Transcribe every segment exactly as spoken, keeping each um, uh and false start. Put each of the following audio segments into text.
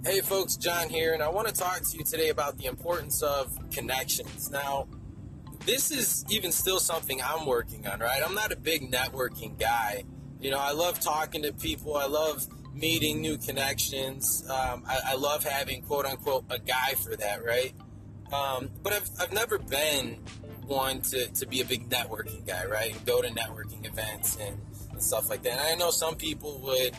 Hey folks, John here, and I want to talk to you today about the importance of connections. Now, this is even still something I'm working on, right? I'm not a big networking guy. You know, I love talking to people. I love meeting new connections. Um, I, I love having, quote unquote, a guy for that, right? Um, but I've, I've never been one to, to be a big networking guy, right? And go to networking events and, and stuff like that. And I know some people would,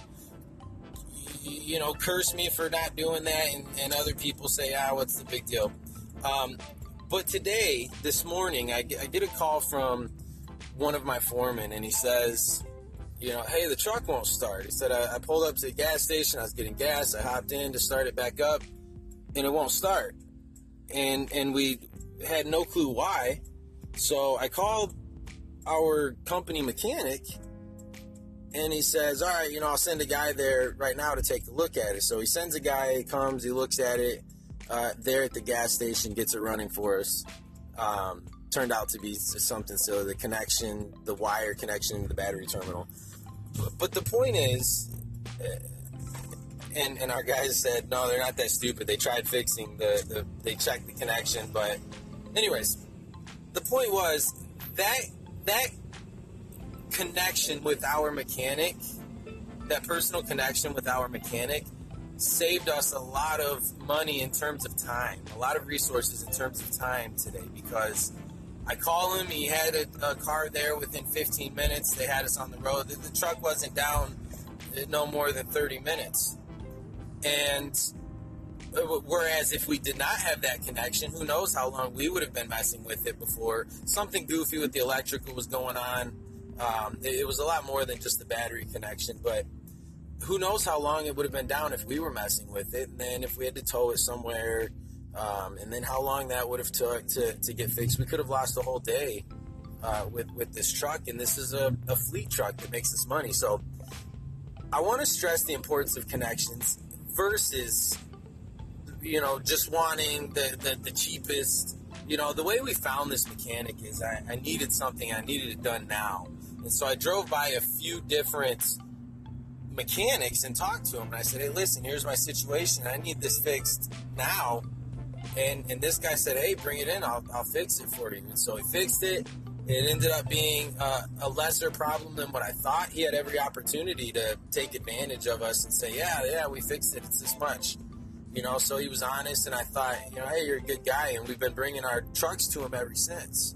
you know, curse me for not doing that, and, and other people say, ah, what's the big deal? Um, but today, this morning, I get, I get a call from one of my foremen, and he says, you know, hey, the truck won't start. He said, I, I pulled up to the gas station, I was getting gas, I hopped in to start it back up, and it won't start. And, and we had no clue why, so I called our company mechanic, and he says, all right, you know, I'll send a guy there right now to take a look at it. So he sends a guy, he comes, he looks at it, uh, there at the gas station, gets it running for us. Um, turned out to be something silly, the connection, the wire connection to the battery terminal. But the point is, and, and our guys said, no, they're not that stupid. They tried fixing the, the they checked the connection. But anyways, the point was that that connection with our mechanic, that personal connection with our mechanic, saved us a lot of money in terms of time, a lot of resources in terms of time today, because I call him, he had a, a car there within fifteen minutes, they had us on the road, the, the truck wasn't down no more than thirty minutes, and whereas if we did not have that connection, who knows how long we would have been messing with it before. Something goofy with the electrical was going on. Um, it, it was a lot more than just the battery connection, but who knows how long it would have been down if we were messing with it, and then if we had to tow it somewhere, um, and then how long that would have took to, to get fixed. We could have lost a whole day uh, with, with this truck, and this is a, a fleet truck that makes us money. So I want to stress the importance of connections versus, you know, just wanting the, the, the cheapest. You know, the way we found this mechanic is I, I needed something, I needed it done now. And so I drove by a few different mechanics and talked to them. And I said, hey, listen, here's my situation. I need this fixed now. And and this guy said, hey, bring it in. I'll, I'll fix it for you. And so he fixed it. It ended up being uh, a lesser problem than what I thought. He had every opportunity to take advantage of us and say, yeah, yeah, we fixed it. It's this much. You know, so he was honest. And I thought, you know, hey, you're a good guy. And we've been bringing our trucks to him ever since.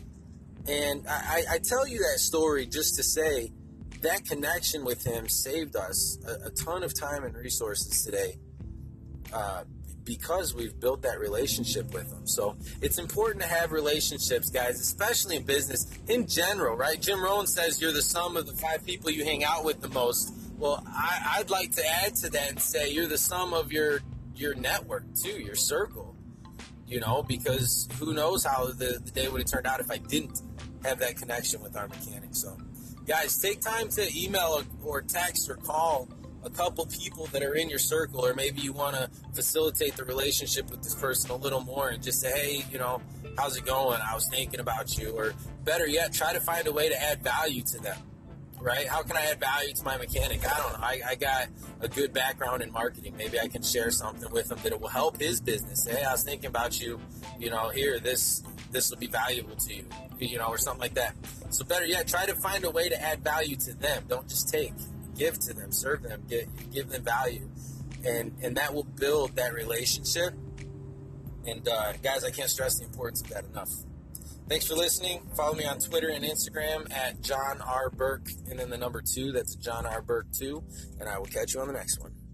And I, I tell you that story just to say that connection with him saved us a, a ton of time and resources today uh, because we've built that relationship with him. So it's important to have relationships, guys, especially in business in general, right? Jim Rohn says you're the sum of the five people you hang out with the most. Well, I, I'd like to add to that and say you're the sum of your, your network too, your circle, you know, because who knows how the, the day would have turned out if I didn't have that connection with our mechanic. So guys, take time to email or text or call a couple people that are in your circle, or maybe you want to facilitate the relationship with this person a little more and just say, hey, you know, how's it going? I was thinking about you. Or better yet, try to find a way to add value to them, right? How can I add value to my mechanic? I don't know. I, I got a good background in marketing. Maybe I can share something with him that will help his business. Say, hey, I was thinking about you, you know, here, this this will be valuable to you, you know, or something like that. So better yet, try to find a way to add value to them. Don't just take. Give to them, serve them, get, give them value. And and that will build that relationship. And uh, guys, I can't stress the importance of that enough. Thanks for listening. Follow me on Twitter and Instagram at John R. Burke, and then the number two, that's John R. Burke two. And I will catch you on the next one.